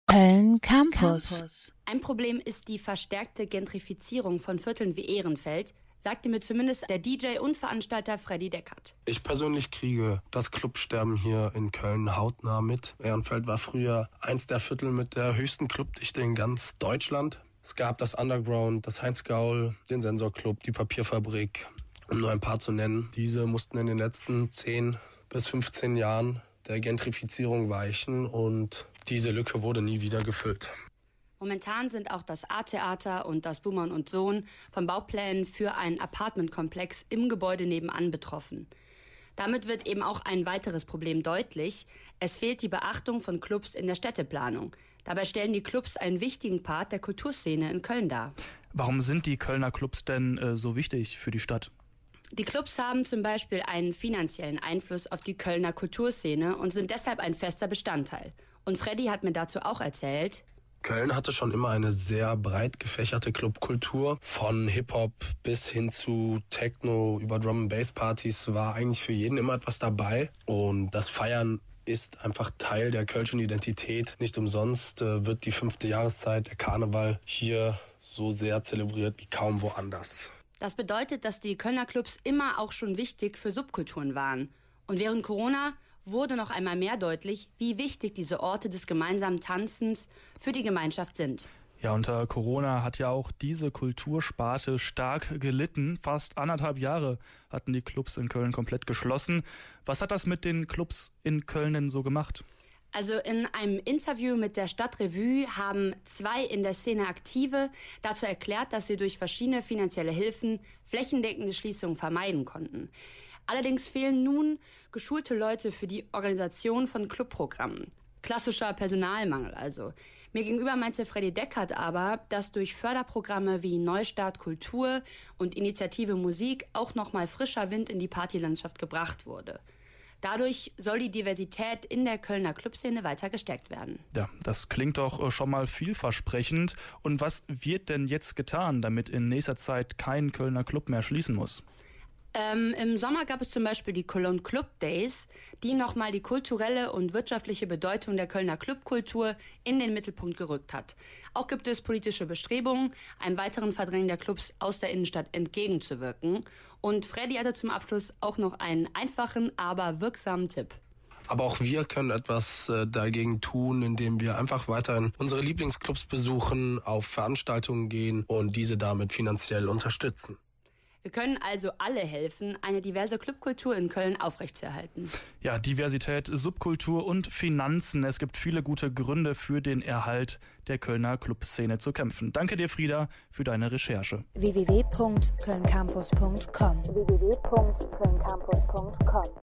Köln Campus. Ein Problem ist die verstärkte Gentrifizierung von Vierteln wie Ehrenfeld, sagte mir zumindest der DJ und Veranstalter Freddy Deckert. Ich persönlich kriege das Clubsterben hier in Köln hautnah mit. Ehrenfeld war früher eins der Viertel mit der höchsten Clubdichte in ganz Deutschland. Es gab das Underground, das Heinz-Gaul, den Sensorclub, die Papierfabrik, um nur ein paar zu nennen. Diese mussten in den letzten 10 bis 15 Jahren der Gentrifizierung weichen und diese Lücke wurde nie wieder gefüllt. Momentan sind auch das A-Theater und das Buhmann und Sohn von Bauplänen für einen Apartmentkomplex im Gebäude nebenan betroffen. Damit wird eben auch ein weiteres Problem deutlich. Es fehlt die Beachtung von Clubs in der Städteplanung. Dabei stellen die Clubs einen wichtigen Part der Kulturszene in Köln dar. Warum sind die Kölner Clubs denn so wichtig für die Stadt? Die Clubs haben zum Beispiel einen finanziellen Einfluss auf die Kölner Kulturszene und sind deshalb ein fester Bestandteil. Und Freddy hat mir dazu auch erzählt: Köln hatte schon immer eine sehr breit gefächerte Clubkultur. Von Hip-Hop bis hin zu Techno über Drum-and-Bass-Partys war eigentlich für jeden immer etwas dabei. Und das Feiern ist einfach Teil der kölschen Identität. Nicht umsonst wird die 5. Jahreszeit, der Karneval, hier so sehr zelebriert wie kaum woanders. Das bedeutet, dass die Kölner Clubs immer auch schon wichtig für Subkulturen waren. Und während Corona wurde noch einmal mehr deutlich, wie wichtig diese Orte des gemeinsamen Tanzens für die Gemeinschaft sind. Ja, unter Corona hat ja auch diese Kultursparte stark gelitten. Fast 1,5 Jahre hatten die Clubs in Köln komplett geschlossen. Was hat das mit den Clubs in Köln denn so gemacht? Also in einem Interview mit der Stadtrevue haben 2 in der Szene Aktive dazu erklärt, dass sie durch verschiedene finanzielle Hilfen flächendeckende Schließungen vermeiden konnten. Allerdings fehlen nun geschulte Leute für die Organisation von Clubprogrammen. Klassischer Personalmangel also. Mir gegenüber meinte Freddy Deckert aber, dass durch Förderprogramme wie Neustart Kultur und Initiative Musik auch nochmal frischer Wind in die Partylandschaft gebracht wurde. Dadurch soll die Diversität in der Kölner Clubszene weiter gestärkt werden. Ja, das klingt doch schon mal vielversprechend. Und was wird denn jetzt getan, damit in nächster Zeit kein Kölner Club mehr schließen muss? Im Sommer gab es zum Beispiel die Cologne Club Days, die nochmal die kulturelle und wirtschaftliche Bedeutung der Kölner Clubkultur in den Mittelpunkt gerückt hat. Auch gibt es politische Bestrebungen, einem weiteren Verdrängen der Clubs aus der Innenstadt entgegenzuwirken. Und Freddy hatte zum Abschluss auch noch einen einfachen, aber wirksamen Tipp. Aber auch wir können etwas dagegen tun, indem wir einfach weiterhin unsere Lieblingsclubs besuchen, auf Veranstaltungen gehen und diese damit finanziell unterstützen. Wir können also alle helfen, eine diverse Clubkultur in Köln aufrechtzuerhalten. Ja, Diversität, Subkultur und Finanzen. Es gibt viele gute Gründe für den Erhalt der Kölner Clubszene zu kämpfen. Danke dir, Frieda, für deine Recherche. www.kölncampus.com